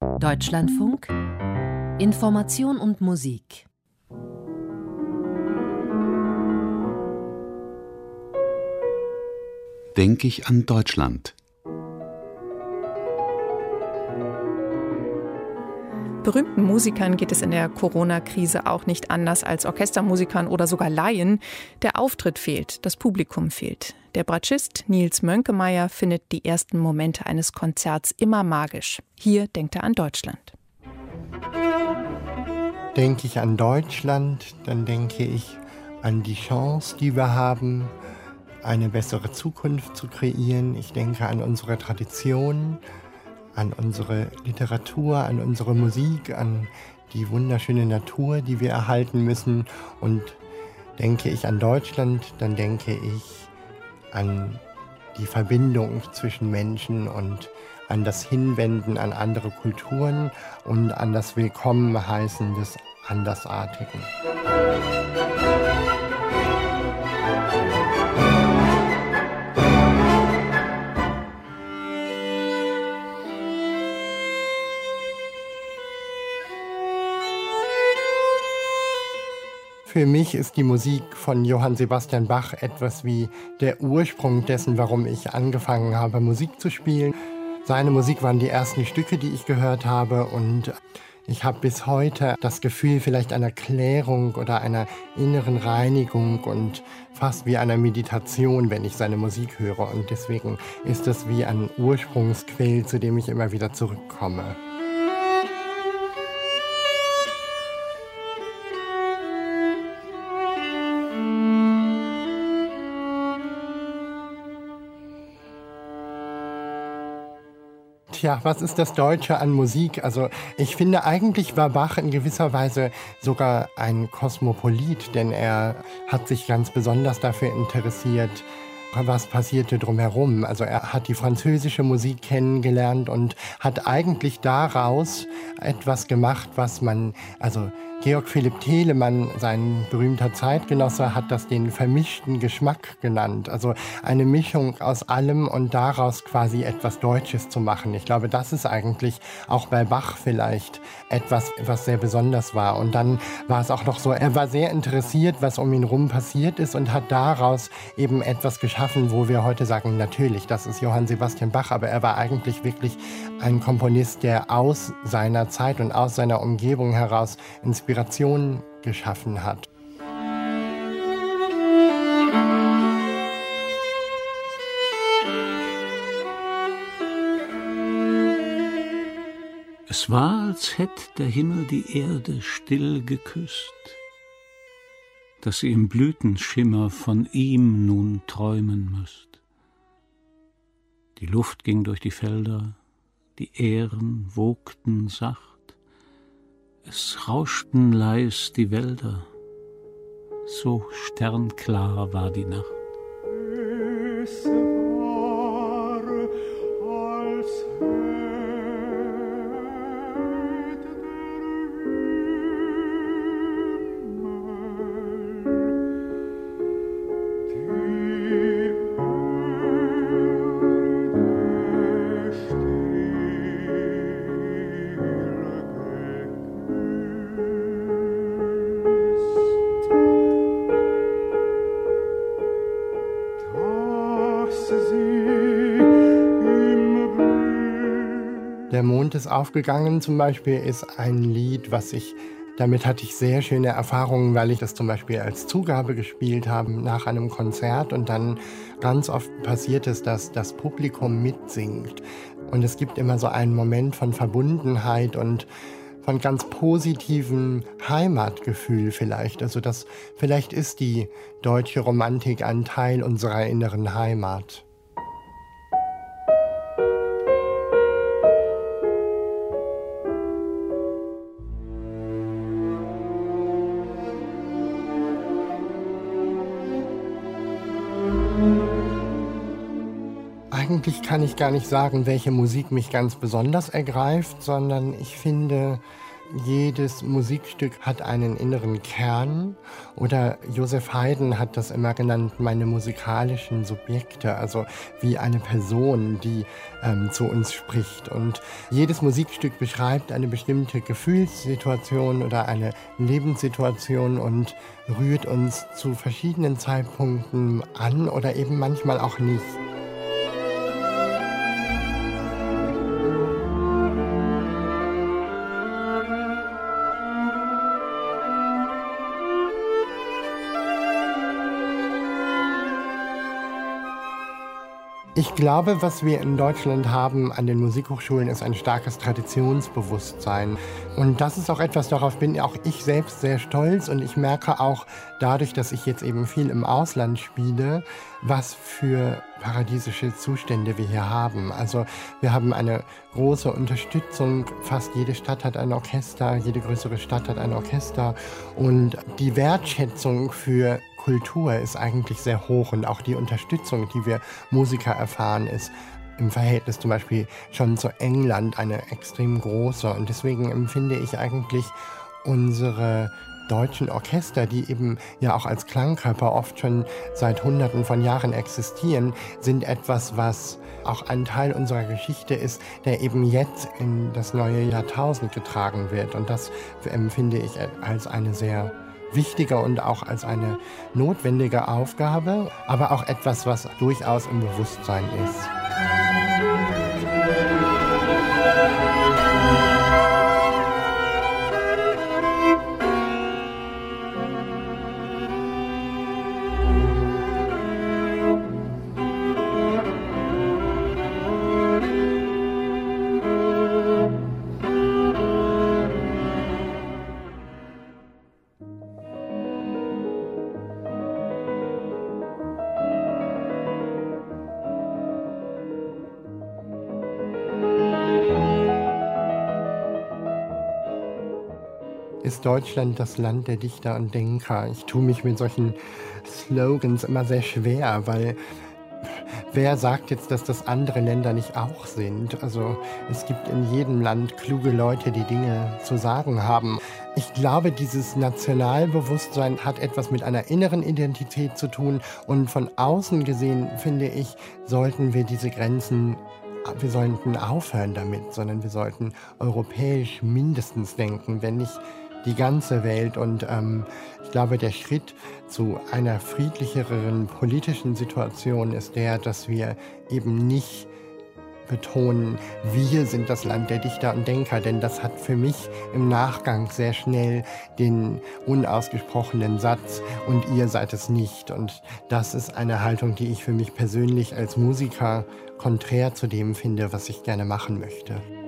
Deutschlandfunk Information und Musik. Denke ich an Deutschland. Berühmten Musikern geht es in der Corona-Krise auch nicht anders als Orchestermusikern oder sogar Laien. Der Auftritt fehlt, das Publikum fehlt. Der Bratschist Nils Mönkemeyer findet die ersten Momente eines Konzerts immer magisch. Hier denkt er an Deutschland. Denke ich an Deutschland, dann denke ich an die Chance, die wir haben, eine bessere Zukunft zu kreieren. Ich denke an unsere Tradition, an unsere Literatur, an unsere Musik, an die wunderschöne Natur, die wir erhalten müssen. Und denke ich an Deutschland, dann denke ich an die Verbindung zwischen Menschen und an das Hinwenden an andere Kulturen und an das Willkommenheißen des Andersartigen. Für mich ist die Musik von Johann Sebastian Bach etwas wie der Ursprung dessen, warum ich angefangen habe, Musik zu spielen. Seine Musik waren die ersten Stücke, die ich gehört habe, und ich habe bis heute das Gefühl vielleicht einer Klärung oder einer inneren Reinigung und fast wie einer Meditation, wenn ich seine Musik höre. Und deswegen ist es wie ein Ursprungsquell, zu dem ich immer wieder zurückkomme. Tja, was ist das Deutsche an Musik? Also ich finde, eigentlich war Bach in gewisser Weise sogar ein Kosmopolit, denn er hat sich ganz besonders dafür interessiert, was passierte drumherum. Also er hat die französische Musik kennengelernt und hat eigentlich daraus etwas gemacht, was man, also Georg Philipp Telemann, sein berühmter Zeitgenosse, hat das den vermischten Geschmack genannt. Also eine Mischung aus allem und daraus quasi etwas Deutsches zu machen. Ich glaube, das ist eigentlich auch bei Bach vielleicht etwas, was sehr besonders war. Und dann war es auch noch so, er war sehr interessiert, was um ihn rum passiert ist, und hat daraus eben etwas geschaffen, wo wir heute sagen, natürlich, das ist Johann Sebastian Bach, aber er war eigentlich wirklich ein Komponist, der aus seiner Zeit und aus seiner Umgebung heraus Inspiration geschaffen hat. Es war, als hätt der Himmel die Erde still geküsst, dass sie im Blütenschimmer von ihm nun träumen müsst. Die Luft ging durch die Felder, die Ähren wogten sacht, es rauschten leis die Wälder, so sternklar war die Nacht. Es war, als hätte Der Mond ist aufgegangen zum Beispiel ist ein Lied, damit hatte ich sehr schöne Erfahrungen, weil ich das zum Beispiel als Zugabe gespielt habe nach einem Konzert, und dann ganz oft passiert es, dass das Publikum mitsingt. Und es gibt immer so einen Moment von Verbundenheit und von ganz positivem Heimatgefühl vielleicht. Also vielleicht ist die deutsche Romantik ein Teil unserer inneren Heimat. Eigentlich kann ich gar nicht sagen, welche Musik mich ganz besonders ergreift, sondern ich finde, jedes Musikstück hat einen inneren Kern. Oder Joseph Haydn hat das immer genannt, meine musikalischen Subjekte, also wie eine Person, die zu uns spricht. Und jedes Musikstück beschreibt eine bestimmte Gefühlssituation oder eine Lebenssituation und rührt uns zu verschiedenen Zeitpunkten an oder eben manchmal auch nicht. Ich glaube, was wir in Deutschland haben an den Musikhochschulen, ist ein starkes Traditionsbewusstsein. Und das ist auch etwas, darauf bin auch ich selbst sehr stolz. Und ich merke auch dadurch, dass ich jetzt eben viel im Ausland spiele, was für paradiesische Zustände wir hier haben. Also wir haben eine große Unterstützung. Fast jede Stadt hat ein Orchester, jede größere Stadt hat ein Orchester. Und die Wertschätzung für Kultur ist eigentlich sehr hoch und auch die Unterstützung, die wir Musiker erfahren, ist im Verhältnis zum Beispiel schon zu England eine extrem große. Und deswegen empfinde ich eigentlich unsere deutschen Orchester, die eben ja auch als Klangkörper oft schon seit Hunderten von Jahren existieren, sind etwas, was auch ein Teil unserer Geschichte ist, der eben jetzt in das neue Jahrtausend getragen wird. Und das empfinde ich als eine sehr wichtige und auch als eine notwendige Aufgabe, aber auch etwas, was durchaus im Bewusstsein ist. Ist Deutschland das Land der Dichter und Denker? Ich tue mich mit solchen Slogans immer sehr schwer, weil wer sagt jetzt, dass das andere Länder nicht auch sind? Also es gibt in jedem Land kluge Leute, die Dinge zu sagen haben. Ich glaube, dieses Nationalbewusstsein hat etwas mit einer inneren Identität zu tun. Und von außen gesehen, finde ich, sollten wir diese Grenzen wir sollten aufhören damit, sondern wir sollten europäisch mindestens denken, wenn nicht die ganze Welt. Und ich glaube, der Schritt zu einer friedlicheren politischen Situation ist der, dass wir eben nicht betonen, wir sind das Land der Dichter und Denker, denn das hat für mich im Nachgang sehr schnell den unausgesprochenen Satz und ihr seid es nicht. Und das ist eine Haltung, die ich für mich persönlich als Musiker konträr zu dem finde, was ich gerne machen möchte.